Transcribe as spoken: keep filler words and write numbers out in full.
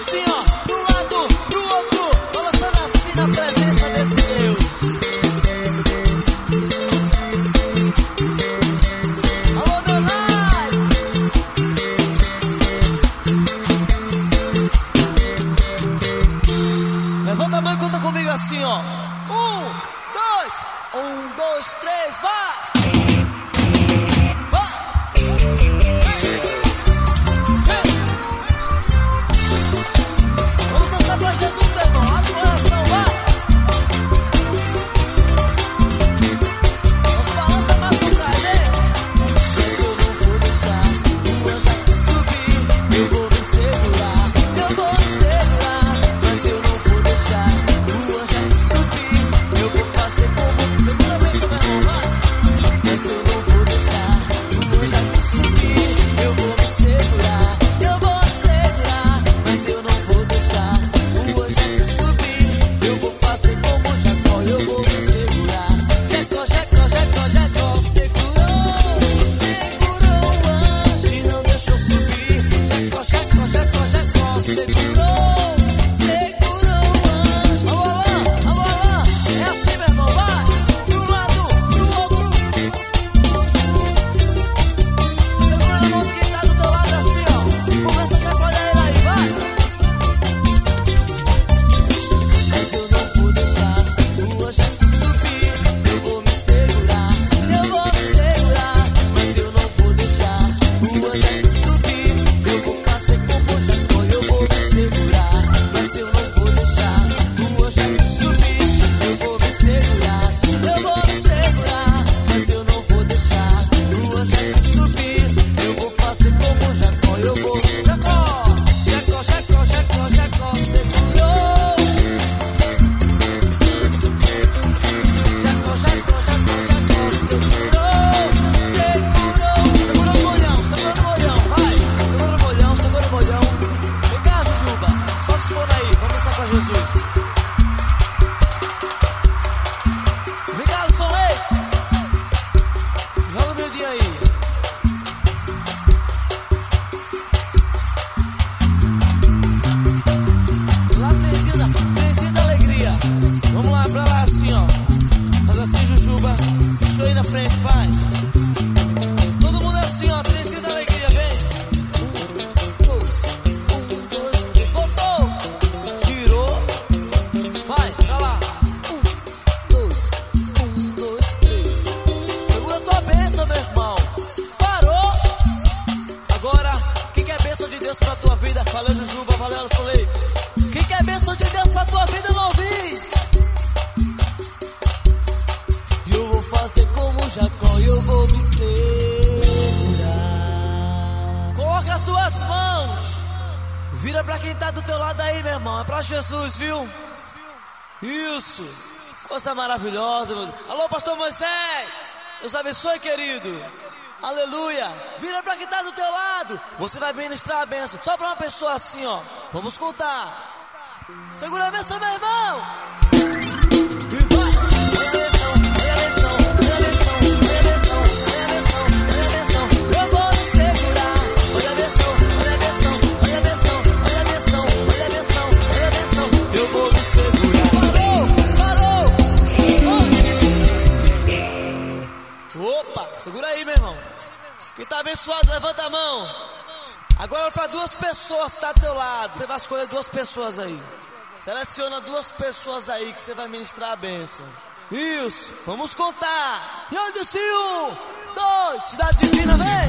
assim, ó, pro lado, pro outro, balançando assim na presença desse Deus. Alô, meu Nai! Levanta a mão e conta comigo assim, ó. Um, dois, um, dois, três, vai! Pra Jesus, meu irmão, abre o coração, vai! Nossa balança mais no carneiro. Mas eu não vou deixar o anjo aqui subir. Eu vou me segurar, eu vou me segurar. Mas eu não vou deixar o anjo aqui subir. Eu vou fazer como segunda vez, meu irmão, vai! Mas eu não vou deixar o anjo aqui subir. Eu vou me segurar, eu vou me segurar. Mas eu não vou deixar o anjo aqui subir. Eu vou fazer como Jacó, eu vou me segurar. Jacó, Jacó, Jacó, Jacó segurou, segurou o anjo e não deixou subir. Jacó, Jacó, Jacó, Jacó segurou, segurou o anjo. Alô, alô, alô, alô, é assim, meu irmão, vai! Pro lado, pro outro. Segura na mão de quem tá do teu lado assim, ó. Começa a chacoalhar ele aí, vai! Mas eu não vou deixar o anjo aqui subir. Eu vou me segurar, eu vou me segurar. Mas eu não vou deixar o anjo aqui subir. Eu vou fazer como Jacó, eu vou me segurar. Mas eu não vou deixar o anjo aqui subir. Eu vou me segurar, eu vou me segurar. Mas eu não vou deixar o anjo aqui subir. Eu vou fazer como Jacó, eu vou. Jacó, Jacó, Jacó, Jacó, Jacó segurou. Jacó, Jacó, Jacó, Jacó segurou, segurou. Segura o molhão, segura o molhão, vai. Segura o molhão, segura o molhão. Vem cá, Jujuba, só se for aí, vamos dançar pra Jesus. Vem cá, Alisson Leite. Joga o miudinho aí. Lá, trenzinho da, trenzinho da alegria. Vamos lá, pra lá assim, ó. Faz assim, Jujuba. Deixa eu ir na frente, vai. Todo mundo assim, ó. Trenzinho da alegria, vem. Um, dois, um, dois, três. Voltou. Girou. Vai, pra lá. Um, dois, um, dois, três. Segura a tua bênção, meu irmão. Parou. Agora, quem quer bênção de Deus pra tua vida? Valeu, Jujuba, valeu, Alisson Leite. Quem quer bênção de Deus pra tua vida, eu não ouvi. E eu vou fazer como Jacó, eu vou me segurar. Coloca as duas mãos. Vira pra quem tá do teu lado aí, meu irmão. É pra Jesus, viu? Isso. Coisa maravilhosa, meu Deus. Alô, pastor Moisés. Deus abençoe, querido. Aleluia. Vira pra quem tá do teu lado. Você vai ministrar a bênção. Só pra uma pessoa assim, ó. Vamos contar. Segura a bênção, meu irmão. E vai. Olha a bênção, olha a bênção, olha a bênção, olha a bênção, olha a bênção, olha a bênção. Eu vou me segurar. Olha a bênção, olha a bênção, olha a bênção, olha a bênção, olha a bênção, olha a bênção. Eu vou me segurar. Parou, parou. Opa, segura aí, meu irmão. Quem tá abençoado, levanta a mão. Agora para duas pessoas que tá do teu lado. Você vai escolher duas pessoas aí. Seleciona duas pessoas aí que você vai ministrar a bênção. Isso, vamos contar. E eu disse um, dois, Cidade Divina, vem.